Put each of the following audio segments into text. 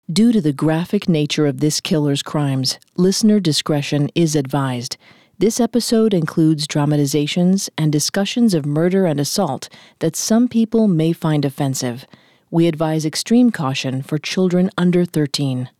Due to the graphic nature of this killer's crimes, listener discretion is advised. This episode includes dramatizations and discussions of murder and assault that some people may find offensive. We advise extreme caution for children under 13.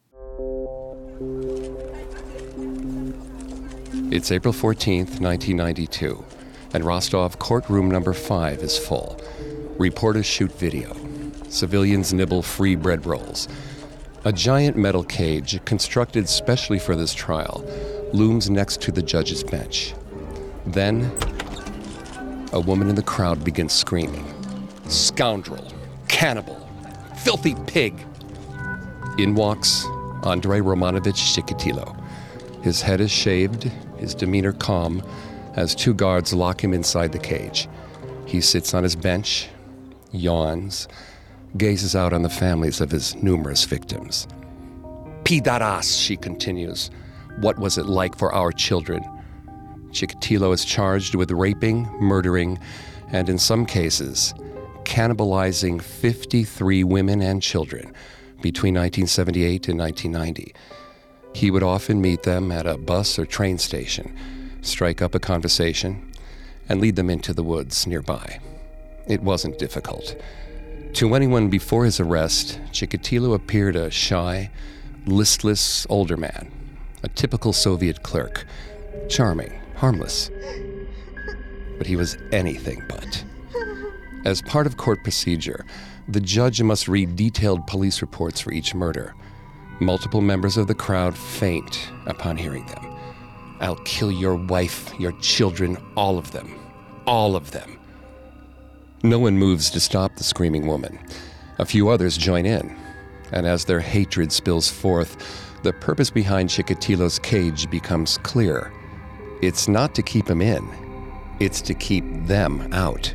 It's April 14th, 1992, and Rostov courtroom number 5 is full. Reporters shoot video. Civilians nibble free bread rolls. A giant metal cage, constructed specially for this trial, looms next to the judge's bench. Then, a woman in the crowd begins screaming, "Scoundrel! Cannibal! Filthy pig!" In walks Andrei Romanovich Chikatilo. His head is shaved, his demeanor calm, as two guards lock him inside the cage. He sits on his bench, yawns, gazes out on the families of his numerous victims. "Pidaras," she continues. "What was it like for our children?" Chikatilo is charged with raping, murdering, and in some cases, cannibalizing 53 women and children between 1978 and 1990. He would often meet them at a bus or train station, strike up a conversation, and lead them into the woods nearby. It wasn't difficult. To anyone before his arrest, Chikatilo appeared a shy, listless older man, a typical Soviet clerk, charming, harmless. But he was anything but. As part of court procedure, the judge must read detailed police reports for each murder. Multiple members of the crowd faint upon hearing them. "I'll kill your wife, your children, all of them. All of them." No one moves to stop the screaming woman. A few others join in, and as their hatred spills forth, the purpose behind Chikatilo's cage becomes clear. It's not to keep him in, it's to keep them out.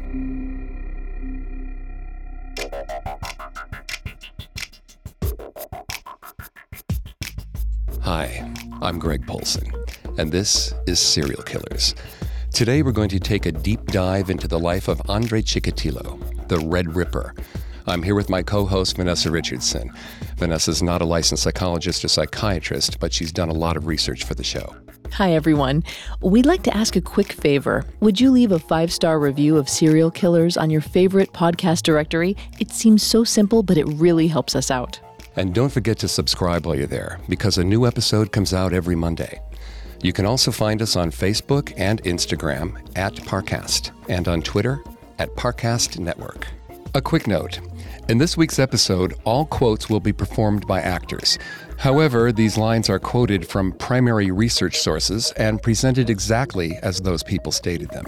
Hi, I'm Greg Polson, and this is Serial Killers. Today we're going to take a deep dive into the life of Andrei Chikatilo, the Red Ripper. I'm here with my co-host, Vanessa Richardson. Vanessa's not a licensed psychologist or psychiatrist, but she's done a lot of research for the show. Hi, everyone. We'd like to ask a quick favor. Would you leave a 5-star review of Serial Killers on your favorite podcast directory? It seems so simple, but it really helps us out. And don't forget to subscribe while you're there, because a new episode comes out every Monday. You can also find us on Facebook and Instagram at Parcast, and on Twitter at Parcast Network. A quick note. In this week's episode, all quotes will be performed by actors. However, these lines are quoted from primary research sources and presented exactly as those people stated them.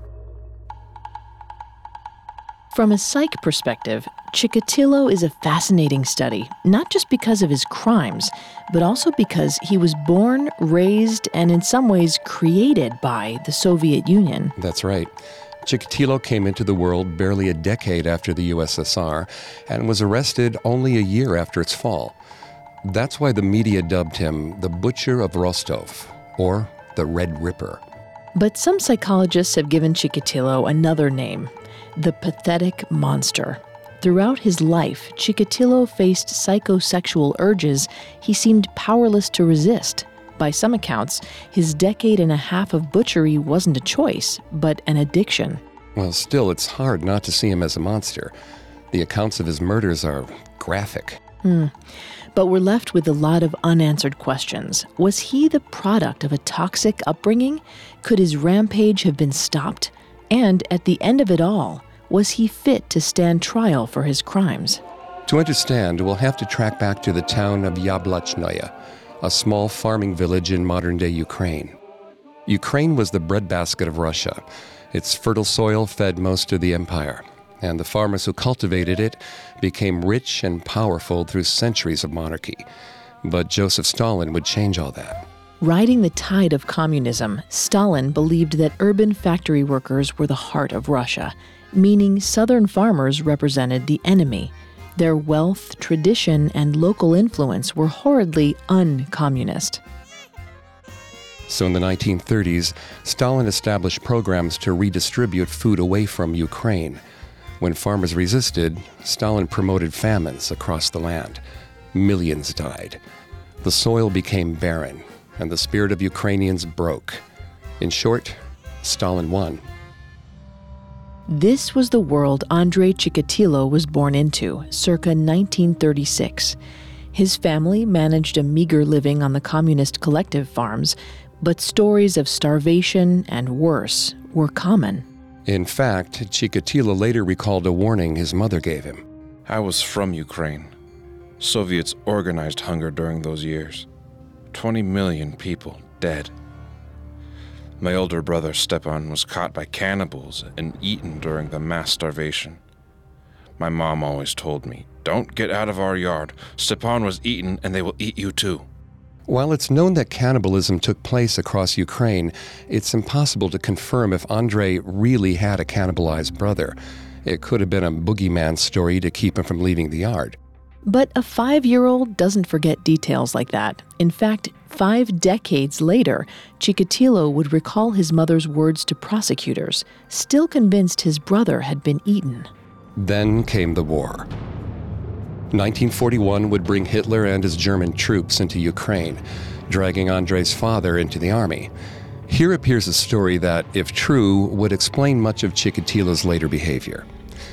From a psych perspective, Chikatilo is a fascinating study, not just because of his crimes, but also because he was born, raised, and in some ways created by the Soviet Union. That's right. Chikatilo came into the world barely a decade after the USSR and was arrested only a year after its fall. That's why the media dubbed him the Butcher of Rostov, or the Red Ripper. But some psychologists have given Chikatilo another name, the Pathetic Monster. Throughout his life, Chikatilo faced psychosexual urges he seemed powerless to resist. By some accounts, his decade and a half of butchery wasn't a choice, but an addiction. Well, still, it's hard not to see him as a monster. The accounts of his murders are graphic. But we're left with a lot of unanswered questions. Was he the product of a toxic upbringing? Could his rampage have been stopped? And at the end of it all, was he fit to stand trial for his crimes? To understand, we'll have to track back to the town of Yablachnoye, a small farming village in modern-day Ukraine. Ukraine was the breadbasket of Russia. Its fertile soil fed most of the empire, and the farmers who cultivated it became rich and powerful through centuries of monarchy. But Joseph Stalin would change all that. Riding the tide of communism, Stalin believed that urban factory workers were the heart of Russia, meaning southern farmers represented the enemy. Their wealth, tradition, and local influence were horridly un-communist. So in the 1930s, Stalin established programs to redistribute food away from Ukraine. When farmers resisted, Stalin promoted famines across the land. Millions died. The soil became barren, and the spirit of Ukrainians broke. In short, Stalin won. This was the world Andrei Chikatilo was born into, circa 1936. His family managed a meager living on the communist collective farms, but stories of starvation and worse were common. In fact, Chikatilo later recalled a warning his mother gave him. I was from Ukraine. Soviets organized hunger during those years. 20 million people dead. My older brother Stepan was caught by cannibals and eaten during the mass starvation. My mom always told me, "Don't get out of our yard. Stepan was eaten and they will eat you too." While it's known that cannibalism took place across Ukraine, it's impossible to confirm if Andrei really had a cannibalized brother. It could have been a boogeyman story to keep him from leaving the yard. But a 5-year-old doesn't forget details like that. In fact, 5 decades later, Chikatilo would recall his mother's words to prosecutors, still convinced his brother had been eaten. Then came the war. 1941 would bring Hitler and his German troops into Ukraine, dragging Andrei's father into the army. Here appears a story that, if true, would explain much of Chikatilo's later behavior.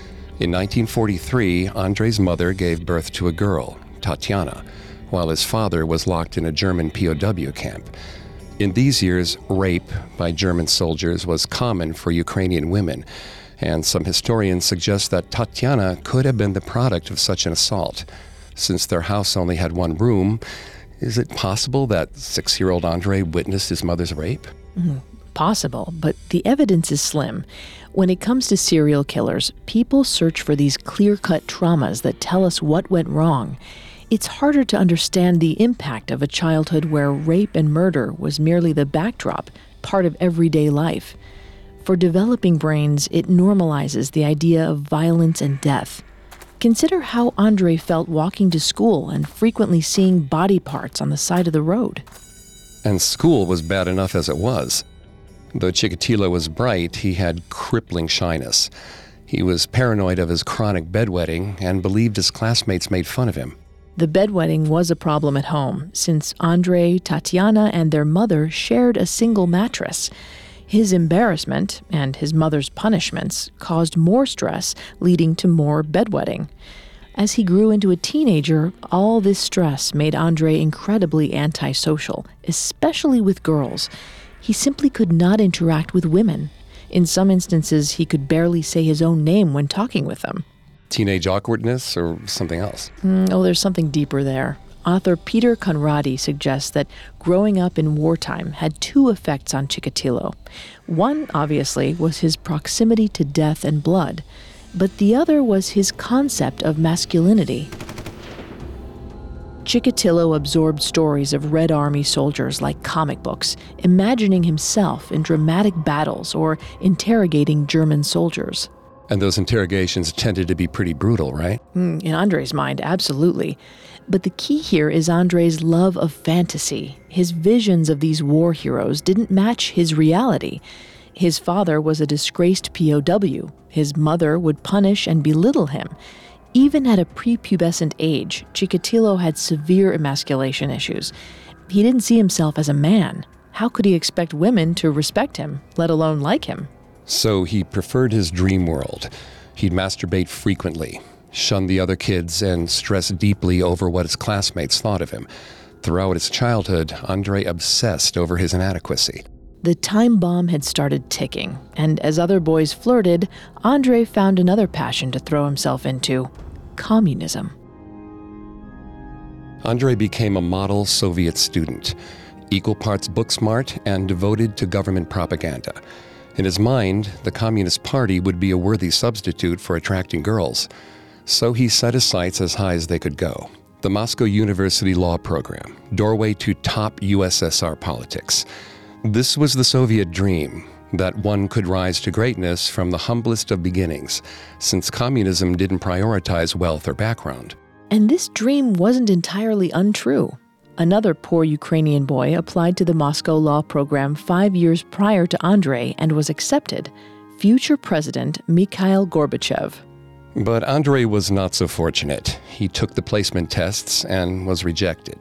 In 1943, Andrei's mother gave birth to a girl, Tatiana, while his father was locked in a German POW camp. In these years, rape by German soldiers was common for Ukrainian women, and some historians suggest that Tatiana could have been the product of such an assault. Since their house only had one room, is it possible that 6-year-old Andrei witnessed his mother's rape? Possible, but the evidence is slim. When it comes to serial killers, people search for these clear-cut traumas that tell us what went wrong. It's harder to understand the impact of a childhood where rape and murder was merely the backdrop, part of everyday life. For developing brains, it normalizes the idea of violence and death. Consider how Andrei felt walking to school and frequently seeing body parts on the side of the road. And school was bad enough as it was. Though Chikatilo was bright, he had crippling shyness. He was paranoid of his chronic bedwetting and believed his classmates made fun of him. The bedwetting was a problem at home, since Andrei, Tatiana, and their mother shared a single mattress. His embarrassment and his mother's punishments caused more stress, leading to more bedwetting. As he grew into a teenager, all this stress made Andrei incredibly antisocial, especially with girls. He simply could not interact with women. In some instances, he could barely say his own name when talking with them. Teenage awkwardness or something else? There's something deeper there. Author Peter Conradi suggests that growing up in wartime had 2 effects on Chikatilo. One, obviously, was his proximity to death and blood, but the other was his concept of masculinity. Chikatilo absorbed stories of Red Army soldiers like comic books, imagining himself in dramatic battles or interrogating German soldiers. And those interrogations tended to be pretty brutal, right? In Andrei's mind, absolutely. But the key here is Andrei's love of fantasy. His visions of these war heroes didn't match his reality. His father was a disgraced POW. His mother would punish and belittle him. Even at a prepubescent age, Chikatilo had severe emasculation issues. He didn't see himself as a man. How could he expect women to respect him, let alone like him? So he preferred his dream world. He'd masturbate frequently, shun the other kids, and stress deeply over what his classmates thought of him. Throughout his childhood, Andrei obsessed over his inadequacy. The time bomb had started ticking, and as other boys flirted, Andrei found another passion to throw himself into: communism. Andrei became a model Soviet student, equal parts book smart and devoted to government propaganda. In his mind, the Communist Party would be a worthy substitute for attracting girls. So he set his sights as high as they could go. The Moscow University Law Program, doorway to top USSR politics. This was the Soviet dream, that one could rise to greatness from the humblest of beginnings, since communism didn't prioritize wealth or background. And this dream wasn't entirely untrue. Another poor Ukrainian boy applied to the Moscow Law Program 5 years prior to Andrei and was accepted: future President Mikhail Gorbachev. But Andrei was not so fortunate. He took the placement tests and was rejected.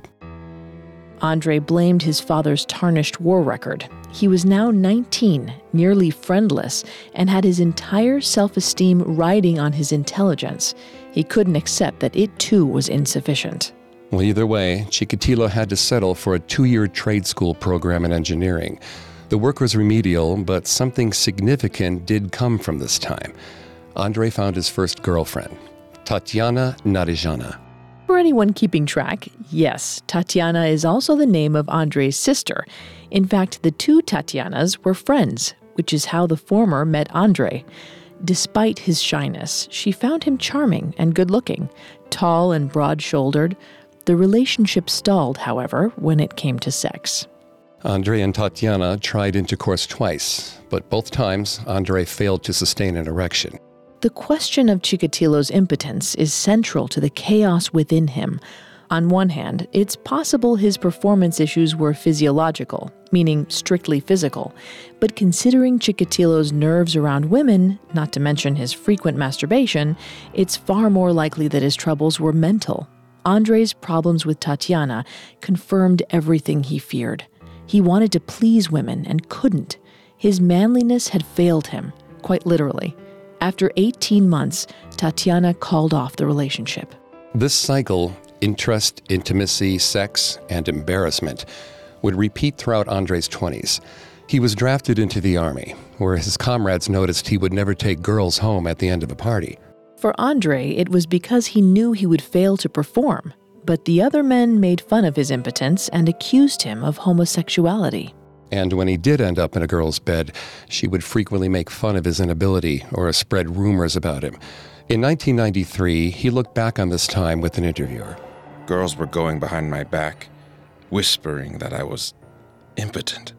Andrei blamed his father's tarnished war record. He was now 19, nearly friendless, and had his entire self-esteem riding on his intelligence. He couldn't accept that it too was insufficient. Well, either way, Chikatilo had to settle for a 2-year trade school program in engineering. The work was remedial, but something significant did come from this time. Andrei found his first girlfriend, Tatiana Nadezhina. For anyone keeping track, yes, Tatiana is also the name of Andrei's sister. In fact, the two Tatianas were friends, which is how the former met Andrei. Despite his shyness, she found him charming and good-looking, tall and broad-shouldered. The relationship stalled, however, when it came to sex. Andrei and Tatiana tried intercourse twice, but both times Andrei failed to sustain an erection. The question of Chikatilo's impotence is central to the chaos within him. On one hand, it's possible his performance issues were physiological, meaning strictly physical. But considering Chikatilo's nerves around women, not to mention his frequent masturbation, it's far more likely that his troubles were mental. Andrei's problems with Tatiana confirmed everything he feared. He wanted to please women and couldn't. His manliness had failed him, quite literally. After 18 months, Tatiana called off the relationship. This cycle, interest, intimacy, sex, and embarrassment, would repeat throughout Andrei's 20s. He was drafted into the army, where his comrades noticed he would never take girls home at the end of a party. For Andrei, it was because he knew he would fail to perform, but the other men made fun of his impotence and accused him of homosexuality. And when he did end up in a girl's bed, she would frequently make fun of his inability or spread rumors about him. In 1993, he looked back on this time with an interviewer. Girls were going behind my back, whispering that I was impotent.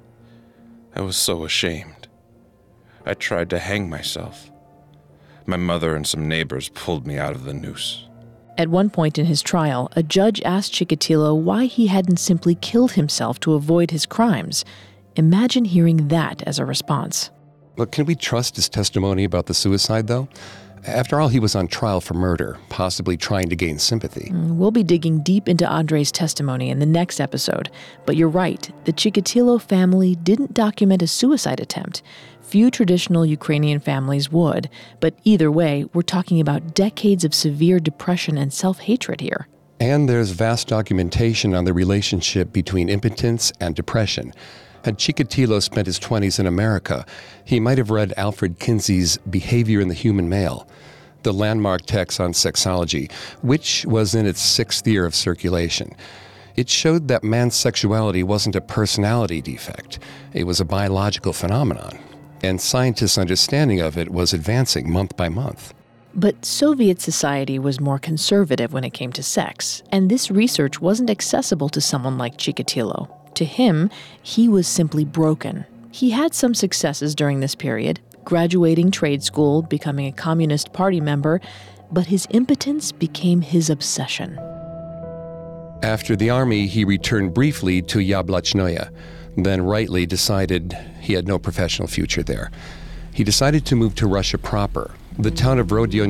I was so ashamed. I tried to hang myself. My mother and some neighbors pulled me out of the noose. At one point in his trial, a judge asked Chikatilo why he hadn't simply killed himself to avoid his crimes. Imagine hearing that as a response. But can we trust his testimony about the suicide, though? After all, he was on trial for murder, possibly trying to gain sympathy. We'll be digging deep into Andrei's testimony in the next episode. But you're right, the Chikatilo family didn't document a suicide attempt. Few traditional Ukrainian families would. But either way, we're talking about decades of severe depression and self-hatred here. And there's vast documentation on the relationship between impotence and depression. Had Chikatilo spent his 20s in America, he might have read Alfred Kinsey's Behavior in the Human Male, the landmark text on sexology, which was in its 6th year of circulation. It showed that man's sexuality wasn't a personality defect. It was a biological phenomenon, and scientists' understanding of it was advancing month by month. But Soviet society was more conservative when it came to sex, and this research wasn't accessible to someone like Chikatilo. To him, he was simply broken. He had some successes during this period, graduating trade school, becoming a Communist Party member, but his impotence became his obsession. After the army, he returned briefly to Yablachnoye, then rightly decided he had no professional future there. He decided to move to Russia proper, the town of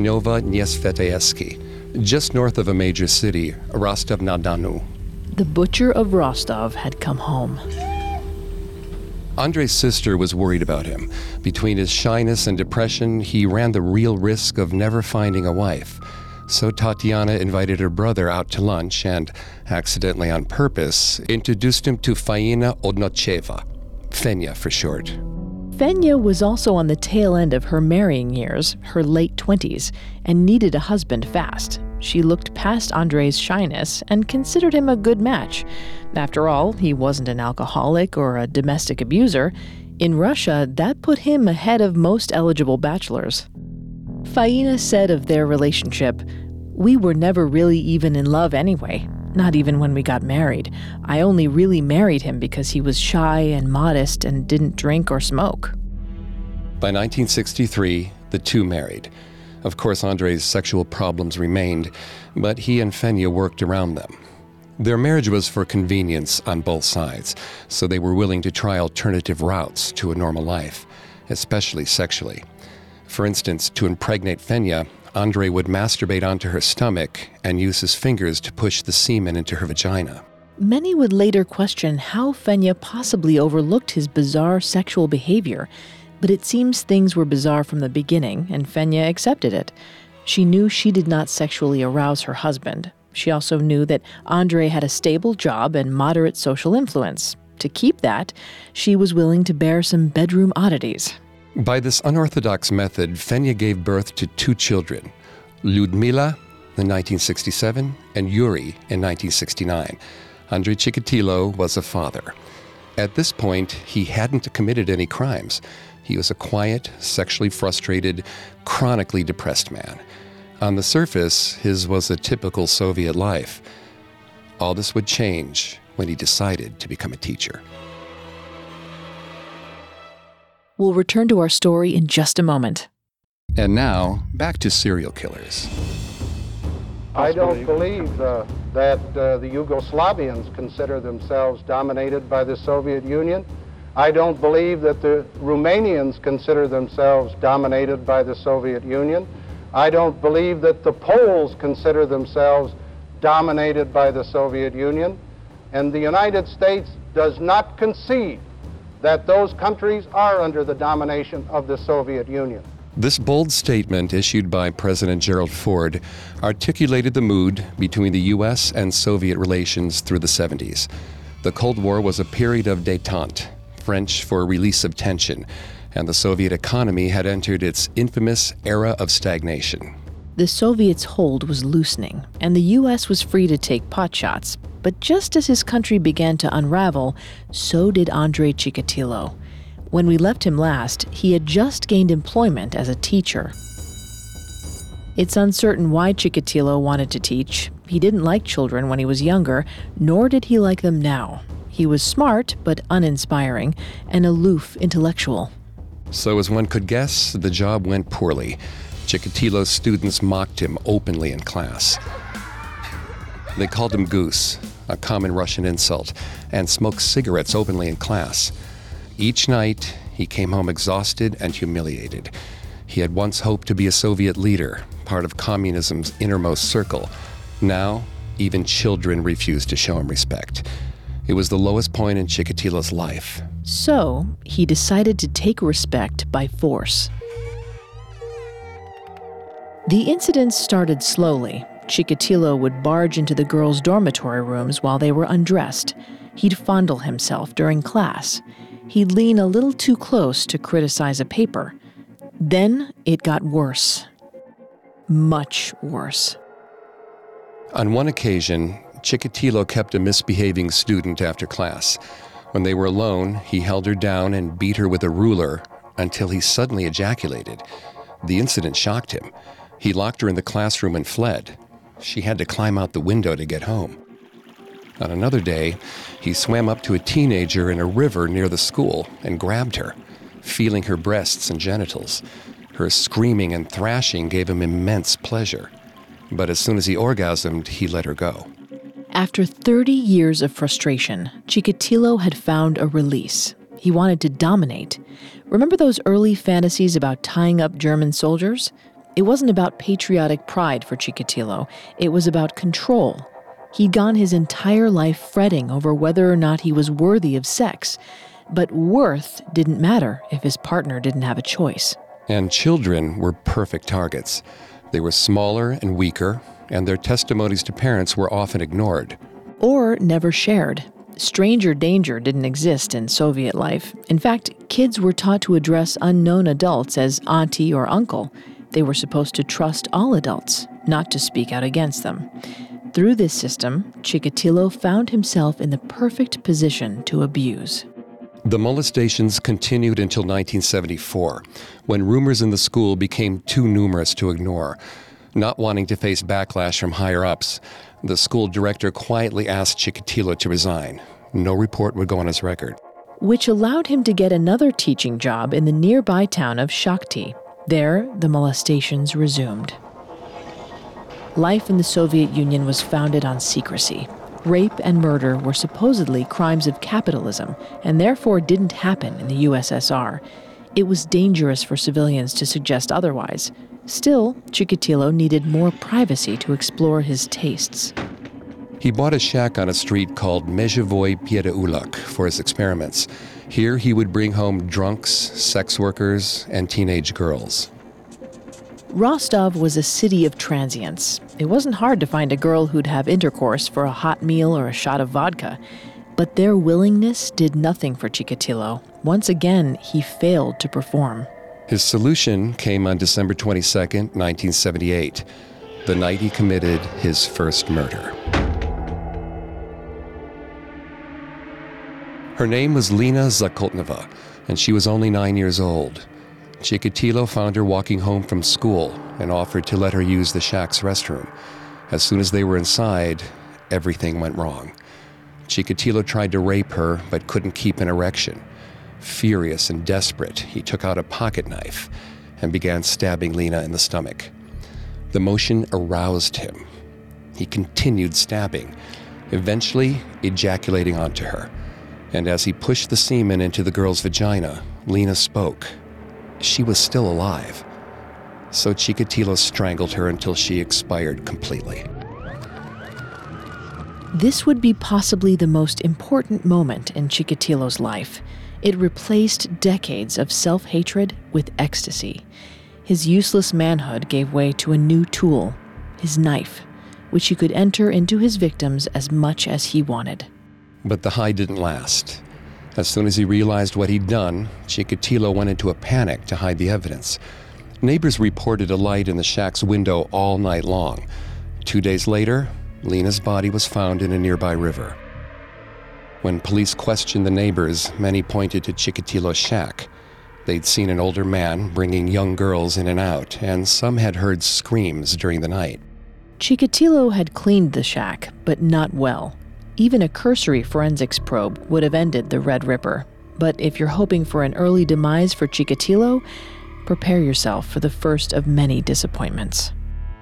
Rodionova-Nesvetoyeski, just north of a major city, Rostov-na-Donu. The butcher of Rostov had come home. Andrei's sister was worried about him. Between his shyness and depression, he ran the real risk of never finding a wife. So Tatiana invited her brother out to lunch and, accidentally on purpose, introduced him to Faina Odnocheva, Fenya for short. Fenya was also on the tail end of her marrying years, her late 20s, and needed a husband fast. She looked past Andrei's shyness and considered him a good match. After all, he wasn't an alcoholic or a domestic abuser. In Russia, that put him ahead of most eligible bachelors. Faina said of their relationship, "We were never really even in love anyway, not even when we got married. I only really married him because he was shy and modest and didn't drink or smoke." By 1963, the two married. Of course, Andrei's sexual problems remained, but he and Fenya worked around them. Their marriage was for convenience on both sides, so they were willing to try alternative routes to a normal life, especially sexually. For instance, to impregnate Fenya, Andrei would masturbate onto her stomach and use his fingers to push the semen into her vagina. Many would later question how Fenya possibly overlooked his bizarre sexual behavior, but it seems things were bizarre from the beginning, and Fenya accepted it. She knew she did not sexually arouse her husband. She also knew that Andrei had a stable job and moderate social influence. To keep that, she was willing to bear some bedroom oddities. By this unorthodox method, Fenya gave birth to 2 children, Lyudmila in 1967 and Yuri in 1969. Andrei Chikatilo was a father. At this point, he hadn't committed any crimes. He was a quiet, sexually frustrated, chronically depressed man. On the surface, his was a typical Soviet life. All this would change when he decided to become a teacher. We'll return to our story in just a moment. And now, back to serial killers. I don't believe that the Yugoslavians consider themselves dominated by the Soviet Union. I don't believe that the Romanians consider themselves dominated by the Soviet Union. I don't believe that the Poles consider themselves dominated by the Soviet Union. And the United States does not concede that those countries are under the domination of the Soviet Union. This bold statement, issued by President Gerald Ford, articulated the mood between the U.S. and Soviet relations through the 70s. The Cold War was a period of détente, French for release of tension, and the Soviet economy had entered its infamous era of stagnation. The Soviets' hold was loosening, and the U.S. was free to take potshots. But just as his country began to unravel, so did Andrei Chikatilo. When we left him last, he had just gained employment as a teacher. It's uncertain why Chikatilo wanted to teach. He didn't like children when he was younger, nor did he like them now. He was smart, but uninspiring, an aloof intellectual. So as one could guess, the job went poorly. Chikatilo's students mocked him openly in class. They called him Goose, a common Russian insult, and smoked cigarettes openly in class. Each night, he came home exhausted and humiliated. He had once hoped to be a Soviet leader, part of communism's innermost circle. Now, even children refused to show him respect. It was the lowest point in Chikatilo's life. So, he decided to take respect by force. The incidents started slowly. Chikatilo would barge into the girls' dormitory rooms while they were undressed. He'd fondle himself during class. He'd lean a little too close to criticize a paper. Then it got worse. Much worse. On one occasion, Chikatilo kept a misbehaving student after class. When they were alone, he held her down and beat her with a ruler until he suddenly ejaculated. The incident shocked him. He locked her in the classroom and fled. She had to climb out the window to get home. On another day, he swam up to a teenager in a river near the school and grabbed her, feeling her breasts and genitals. Her screaming and thrashing gave him immense pleasure. But as soon as he orgasmed, he let her go. After 30 years of frustration, Chikatilo had found a release. He wanted to dominate. Remember those early fantasies about tying up German soldiers? It wasn't about patriotic pride for Chikatilo. It was about control. He'd gone his entire life fretting over whether or not he was worthy of sex. But worth didn't matter if his partner didn't have a choice. And children were perfect targets. They were smaller and weaker, and their testimonies to parents were often ignored. Or never shared. Stranger danger didn't exist in Soviet life. In fact, kids were taught to address unknown adults as auntie or uncle. They were supposed to trust all adults, not to speak out against them. Through this system, Chikatilo found himself in the perfect position to abuse. The molestations continued until 1974, when rumors in the school became too numerous to ignore. Not wanting to face backlash from higher-ups, the school director quietly asked Chikatilo to resign. No report would go on his record. Which allowed him to get another teaching job in the nearby town of Shakhty. There, the molestations resumed. Life in the Soviet Union was founded on secrecy. Rape and murder were supposedly crimes of capitalism, and therefore didn't happen in the USSR. It was dangerous for civilians to suggest otherwise. Still, Chikatilo needed more privacy to explore his tastes. He bought a shack on a street called Mejevoi Piedeulak for his experiments. Here he would bring home drunks, sex workers, and teenage girls. Rostov was a city of transients. It wasn't hard to find a girl who'd have intercourse for a hot meal or a shot of vodka. But their willingness did nothing for Chikatilo. Once again, he failed to perform. His solution came on December 22, 1978, the night he committed his first murder. Her name was Lena Zakotnova, and she was only 9 years old. Chikatilo found her walking home from school and offered to let her use the shack's restroom. As soon as they were inside, everything went wrong. Chikatilo tried to rape her, but couldn't keep an erection. Furious and desperate, he took out a pocket knife and began stabbing Lena in the stomach. The motion aroused him. He continued stabbing, eventually ejaculating onto her. And as he pushed the semen into the girl's vagina, Lena spoke. She was still alive. So Chikatilo strangled her until she expired completely. This would be possibly the most important moment in Chikatilo's life. It replaced decades of self-hatred with ecstasy. His useless manhood gave way to a new tool, his knife, which he could enter into his victims as much as he wanted. But the high didn't last. As soon as he realized what he'd done, Chikatilo went into a panic to hide the evidence. Neighbors reported a light in the shack's window all night long. 2 days later, Lena's body was found in a nearby river. When police questioned the neighbors, many pointed to Chikatilo's shack. They'd seen an older man bringing young girls in and out, and some had heard screams during the night. Chikatilo had cleaned the shack, but not well. Even a cursory forensics probe would have ended the Red Ripper. But if you're hoping for an early demise for Chikatilo, prepare yourself for the first of many disappointments.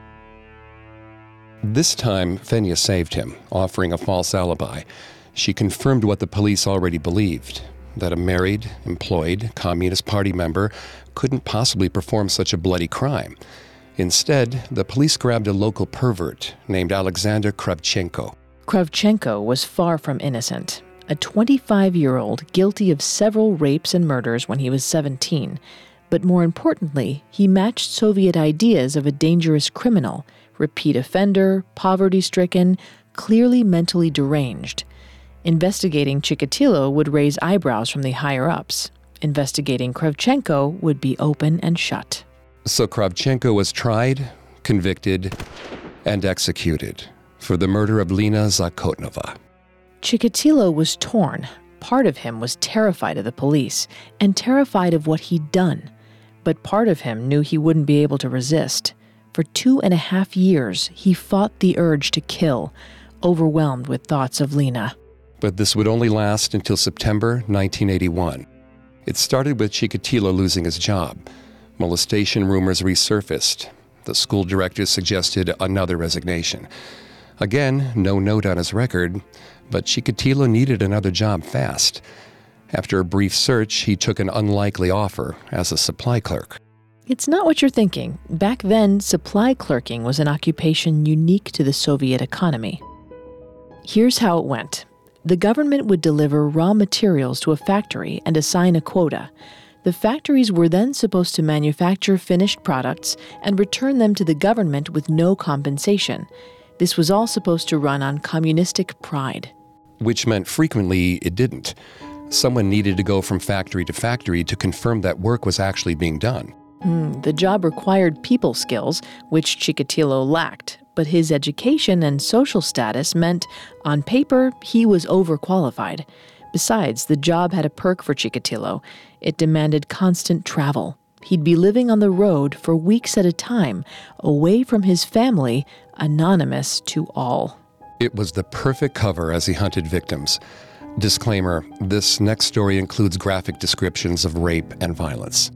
This time, Fenya saved him, offering a false alibi. She confirmed what the police already believed, that a married, employed Communist Party member couldn't possibly perform such a bloody crime. Instead, the police grabbed a local pervert named Alexander Kravchenko. Kravchenko was far from innocent. A 25-year-old guilty of several rapes and murders when he was 17. But more importantly, he matched Soviet ideas of a dangerous criminal, repeat offender, poverty-stricken, clearly mentally deranged. Investigating Chikatilo would raise eyebrows from the higher-ups. Investigating Kravchenko would be open and shut. So Kravchenko was tried, convicted, and executed for the murder of Lena Zakotnova. Chikatilo was torn. Part of him was terrified of the police and terrified of what he'd done. But part of him knew he wouldn't be able to resist. For 2.5 years, he fought the urge to kill, overwhelmed with thoughts of Lena. But this would only last until September 1981. It started with Chikatilo losing his job. Molestation rumors resurfaced. The school director suggested another resignation. Again, no note on his record, but Chikatilo needed another job fast. After a brief search, he took an unlikely offer as a supply clerk. It's not what you're thinking. Back then, supply clerking was an occupation unique to the Soviet economy. Here's how it went. The government would deliver raw materials to a factory and assign a quota. The factories were then supposed to manufacture finished products and return them to the government with no compensation. This was all supposed to run on communistic pride. Which meant frequently it didn't. Someone needed to go from factory to factory to confirm that work was actually being done. The job required people skills, which Chikatilo lacked, but his education and social status meant, on paper, he was overqualified. Besides, the job had a perk for Chikatilo. It demanded constant travel. He'd be living on the road for weeks at a time, away from his family, anonymous to all. It was the perfect cover as he hunted victims. Disclaimer, this next story includes graphic descriptions of rape and violence.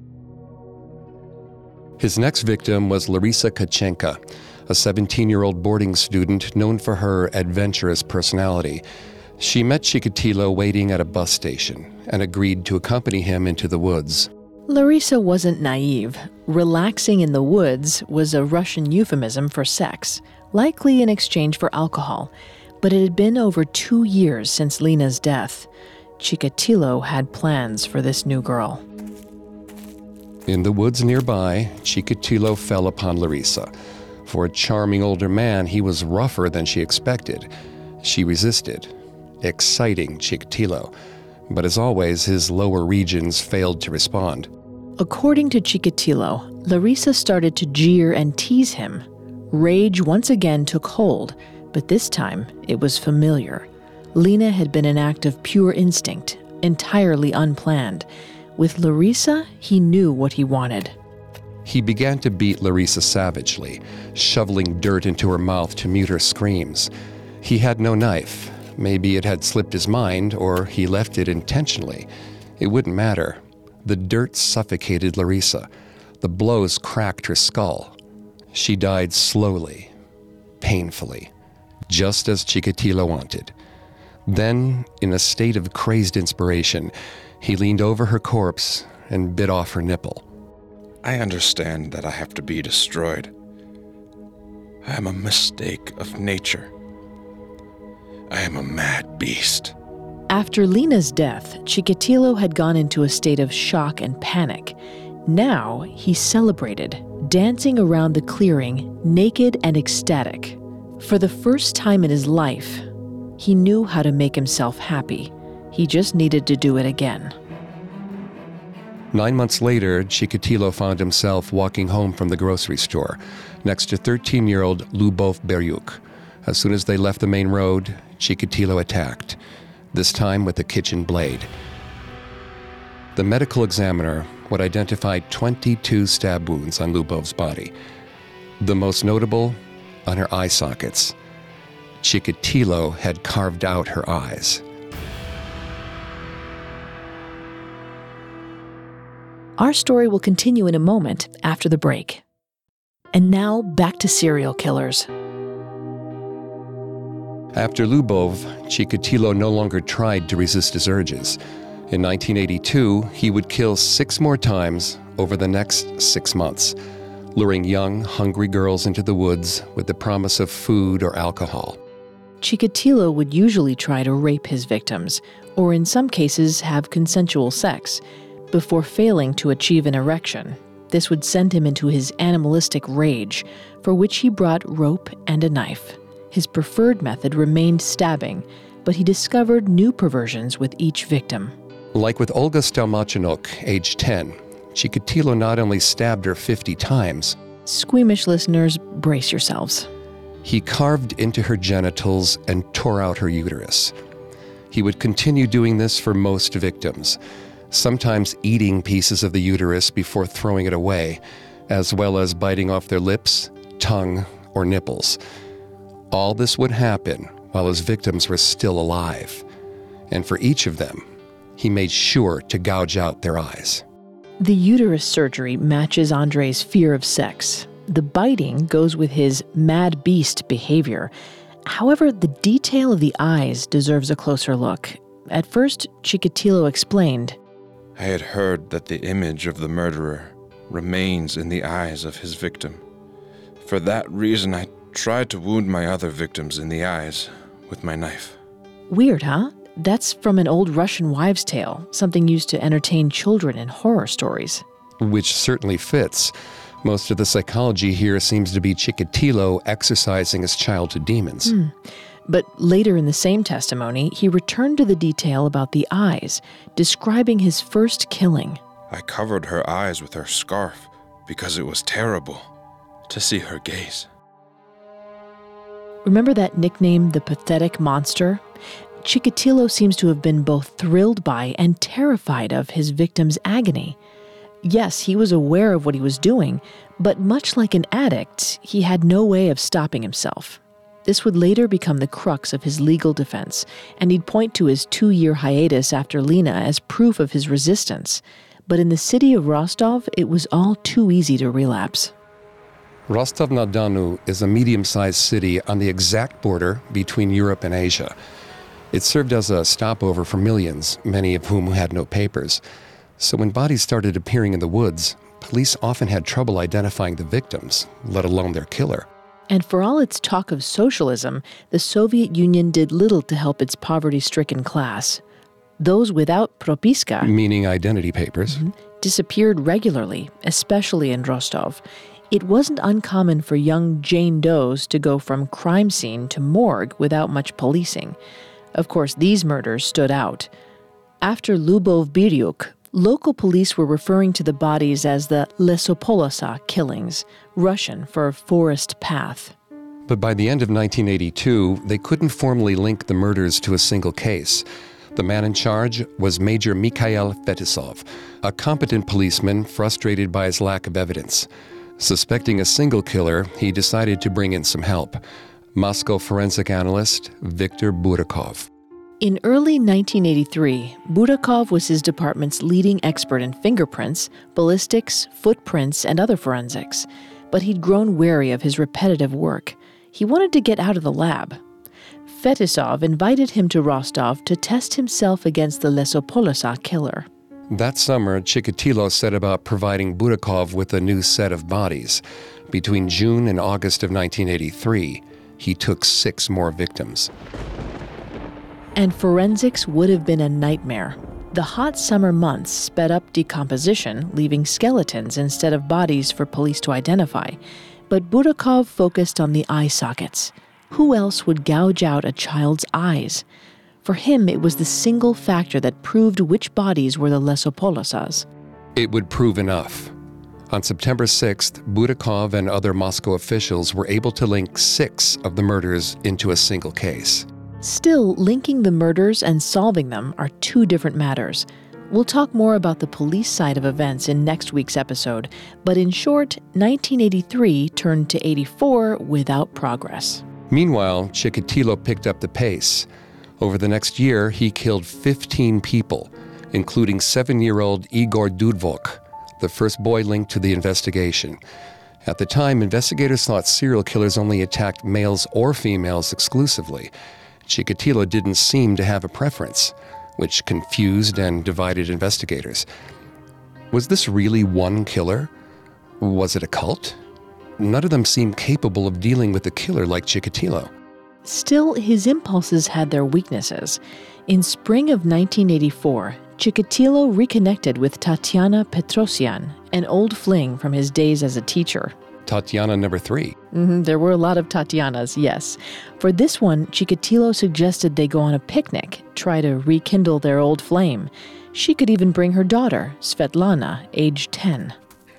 His next victim was Larisa Kachenka, a 17-year-old boarding student known for her adventurous personality. She met Chikatilo waiting at a bus station and agreed to accompany him into the woods. Larisa wasn't naive. Relaxing in the woods was a Russian euphemism for sex, likely in exchange for alcohol. But it had been over 2 years since Lena's death. Chikatilo had plans for this new girl. In the woods nearby, Chikatilo fell upon Larisa. For a charming older man, he was rougher than she expected. She resisted, exciting Chikatilo. But as always, his lower regions failed to respond. According to Chikatilo, Larisa started to jeer and tease him. Rage once again took hold, but this time it was familiar. Lena had been an act of pure instinct, entirely unplanned. With Larisa, he knew what he wanted. He began to beat Larisa savagely, shoveling dirt into her mouth to mute her screams. He had no knife. Maybe it had slipped his mind, or he left it intentionally. It wouldn't matter. The dirt suffocated Larisa. The blows cracked her skull. She died slowly, painfully, just as Chikatilo wanted. Then, in a state of crazed inspiration, he leaned over her corpse and bit off her nipple. I understand that I have to be destroyed. I am a mistake of nature. I am a mad beast. After Lena's death, Chikatilo had gone into a state of shock and panic. Now he celebrated, dancing around the clearing, naked and ecstatic. For the first time in his life, he knew how to make himself happy. He just needed to do it again. 9 months later, Chikatilo found himself walking home from the grocery store next to 13-year-old Lubov Beryuk. As soon as they left the main road, Chikatilo attacked, this time with a kitchen blade. The medical examiner would identify 22 stab wounds on Lubov's body. The most notable, on her eye sockets. Chikatilo had carved out her eyes. Our story will continue in a moment after the break. And now back to serial killers. After Lubov, Chikatilo no longer tried to resist his urges. In 1982, he would kill 6 more times over the next 6 months, luring young, hungry girls into the woods with the promise of food or alcohol. Chikatilo would usually try to rape his victims, or in some cases have consensual sex, before failing to achieve an erection. This would send him into his animalistic rage, for which he brought rope and a knife. His preferred method remained stabbing, but he discovered new perversions with each victim. Like with Olga Stelmachenok, age 10, Chikatilo not only stabbed her 50 times, Squeamish listeners, brace yourselves. He carved into her genitals and tore out her uterus. He would continue doing this for most victims, sometimes eating pieces of the uterus before throwing it away, as well as biting off their lips, tongue, or nipples. All this would happen while his victims were still alive. And for each of them, he made sure to gouge out their eyes. The uterus surgery matches Andrei's fear of sex. The biting goes with his mad beast behavior. However, the detail of the eyes deserves a closer look. At first, Chikatilo explained, I had heard that the image of the murderer remains in the eyes of his victim. For that reason, I tried to wound my other victims in the eyes with my knife. Weird, huh? That's from an old Russian wives' tale, something used to entertain children in horror stories. Which certainly fits. Most of the psychology here seems to be Chikatilo exercising his childhood demons. But later in the same testimony, he returned to the detail about the eyes, describing his first killing. I covered her eyes with her scarf because it was terrible to see her gaze. Remember that nickname, the pathetic monster? Chikatilo seems to have been both thrilled by and terrified of his victim's agony. Yes, he was aware of what he was doing, but much like an addict, he had no way of stopping himself. This would later become the crux of his legal defense, and he'd point to his 2-year hiatus after Lena as proof of his resistance. But in the city of Rostov, it was all too easy to relapse. Rostov-na-Donu is a medium-sized city on the exact border between Europe and Asia. It served as a stopover for millions, many of whom had no papers. So when bodies started appearing in the woods, police often had trouble identifying the victims, let alone their killer. And for all its talk of socialism, the Soviet Union did little to help its poverty-stricken class. Those without propiska, Meaning identity papers. disappeared regularly, especially in Rostov. It wasn't uncommon for young Jane Does to go from crime scene to morgue without much policing. Of course, these murders stood out. After Lubov Biryuk, local police were referring to the bodies as the Lesopolosa killings, Russian for forest path. But by the end of 1982, they couldn't formally link the murders to a single case. The man in charge was Major Mikhail Fetisov, a competent policeman frustrated by his lack of evidence. Suspecting a single killer, he decided to bring in some help. Moscow forensic analyst Viktor Budakov. In early 1983, Budakov was his department's leading expert in fingerprints, ballistics, footprints, and other forensics. But he'd grown wary of his repetitive work. He wanted to get out of the lab. Fetisov invited him to Rostov to test himself against the Lesopolosa killer. That summer, Chikatilo set about providing Budakov with a new set of bodies. Between June and August of 1983, he took 6 more victims. And forensics would have been a nightmare. The hot summer months sped up decomposition, leaving skeletons instead of bodies for police to identify. But Budakov focused on the eye sockets. Who else would gouge out a child's eyes? For him, it was the single factor that proved which bodies were the Lesopolosas. It would prove enough. On September 6th, Budakov and other Moscow officials were able to link 6 of the murders into a single case. Still, linking the murders and solving them are 2 different matters. We'll talk more about the police side of events in next week's episode, but in short, 1983 turned to 84 without progress. Meanwhile, Chikatilo picked up the pace. Over the next year, he killed 15 people, including 7-year-old Igor Dudvok, the first boy linked to the investigation. At the time, investigators thought serial killers only attacked males or females exclusively. Chikatilo didn't seem to have a preference, which confused and divided investigators. Was this really one killer? Was it a cult? None of them seemed capable of dealing with a killer like Chikatilo. Still, his impulses had their weaknesses. In spring of 1984, Chikatilo reconnected with Tatiana Petrosyan, an old fling from his days as a teacher. Tatiana number 3. There were a lot of Tatianas, yes. For this one, Chikatilo suggested they go on a picnic, try to rekindle their old flame. She could even bring her daughter, Svetlana, age 10.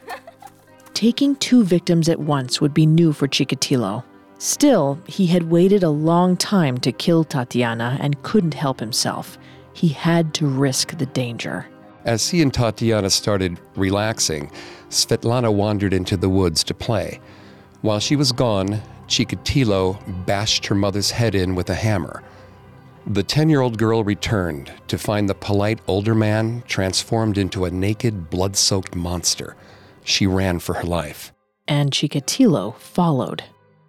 Taking 2 victims at once would be new for Chikatilo. Still, he had waited a long time to kill Tatiana and couldn't help himself. He had to risk the danger. As he and Tatiana started relaxing, Svetlana wandered into the woods to play. While she was gone, Chikatilo bashed her mother's head in with a hammer. The 10-year-old girl returned to find the polite older man transformed into a naked, blood-soaked monster. She ran for her life. And Chikatilo followed.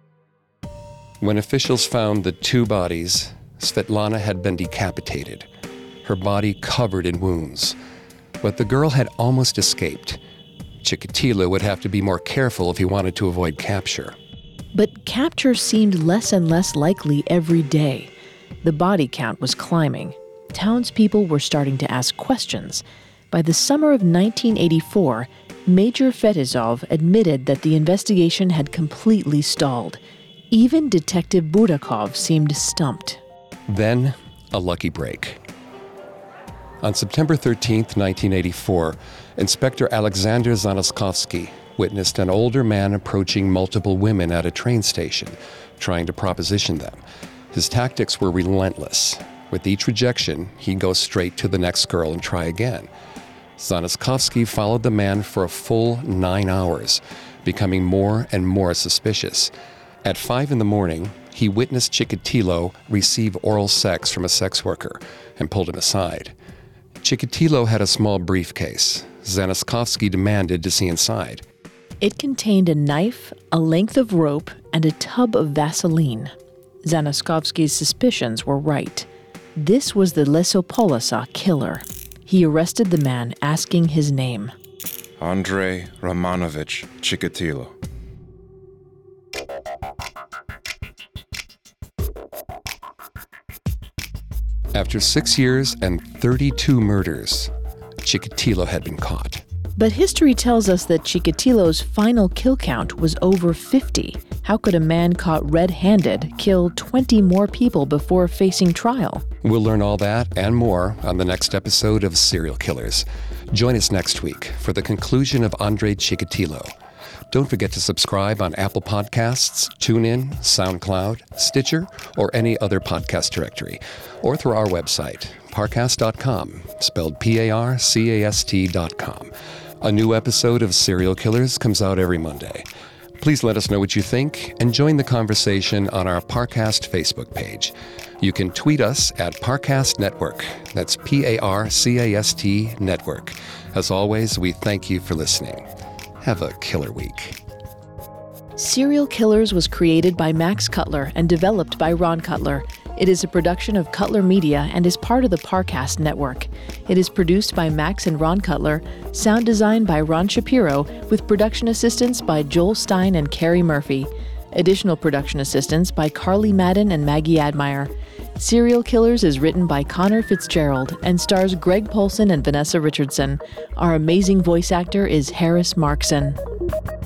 When officials found the 2 bodies, Svetlana had been decapitated, her body covered in wounds. But the girl had almost escaped. Chikatilo would have to be more careful if he wanted to avoid capture. But capture seemed less and less likely every day. The body count was climbing. Townspeople were starting to ask questions. By the summer of 1984, Major Fetisov admitted that the investigation had completely stalled. Even Detective Budakov seemed stumped. Then, a lucky break. On September 13, 1984, Inspector Alexander Zanaskovsky witnessed an older man approaching multiple women at a train station, trying to proposition them. His tactics were relentless. With each rejection, he'd go straight to the next girl and try again. Zanaskovsky followed the man for a full 9 hours, becoming more and more suspicious. At 5 a.m, he witnessed Chikatilo receive oral sex from a sex worker and pulled him aside. Chikatilo had a small briefcase. Zanaskovsky demanded to see inside. It contained a knife, a length of rope, and a tub of Vaseline. Zanaskovsky's suspicions were right. This was the Lesopolosa killer. He arrested the man, asking his name. Andrei Romanovich Chikatilo. After 6 years and 32 murders, Chikatilo had been caught. But history tells us that Chikatilo's final kill count was over 50. How could a man caught red-handed kill 20 more people before facing trial? We'll learn all that and more on the next episode of Serial Killers. Join us next week for the conclusion of Andrei Chikatilo. Don't forget to subscribe on Apple Podcasts, TuneIn, SoundCloud, Stitcher, or any other podcast directory, or through our website, parcast.com, spelled Parcast.com. A new episode of Serial Killers comes out every Monday. Please let us know what you think and join the conversation on our Parcast Facebook page. You can tweet us at Parcast Network. That's Parcast Network. As always, we thank you for listening. Have a killer week. Serial Killers was created by Max Cutler and developed by Ron Cutler. It is a production of Cutler Media and is part of the Parcast Network. It is produced by Max and Ron Cutler, sound design by Ron Shapiro, with production assistance by Joel Stein and Carrie Murphy. Additional production assistance by Carly Madden and Maggie Admire. Serial Killers is written by Connor Fitzgerald and stars Greg Polson and Vanessa Richardson. Our amazing voice actor is Harris Markson.